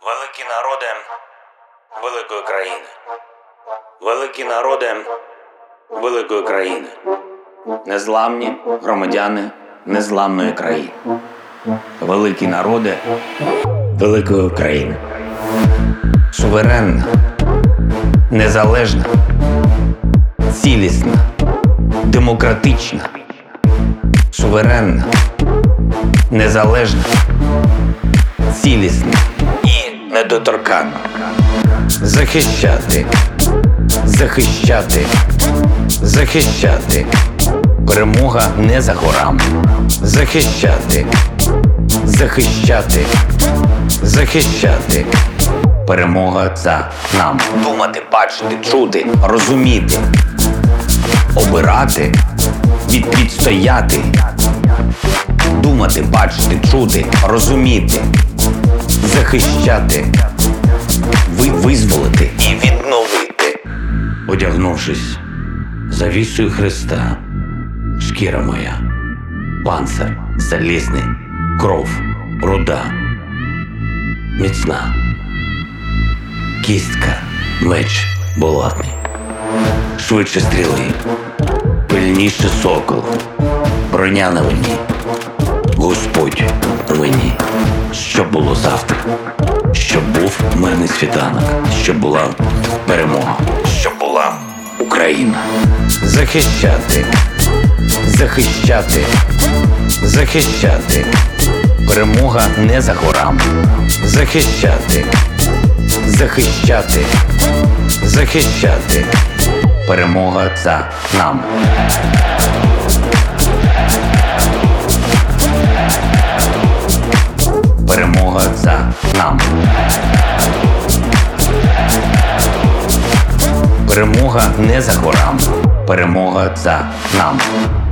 Великі народи великої країни. Великі народи великої країни. Незламні громадяни незламної країни. Великі народи великої країни. Суверенна, незалежна, цілісна, демократична. Суверенна, незалежна, цілісна і недоторканна. Захищати, захищати, захищати. Перемога не за горами. Захищати, захищати, захищати. Перемога за нами. Думати, бачити, чути, розуміти, обирати, відстояти. Думати, бачити, чути, розуміти, захищати, визволити і відновити. Одягнувшись завісою Христа, шкіра моя, панцир залізний, кров, руда, міцна, кістка, меч болотний, швидше стріли, пильніше сокол, броня на мені, Господь на мені. Щоб було завтра, щоб був мирний світанок, щоб була перемога, щоб була Україна. Захищати, захищати, захищати. Перемога не за горами. Захищати, захищати, захищати. Перемога за нами. Перемога за нами. Перемога не за горами. Перемога за нами.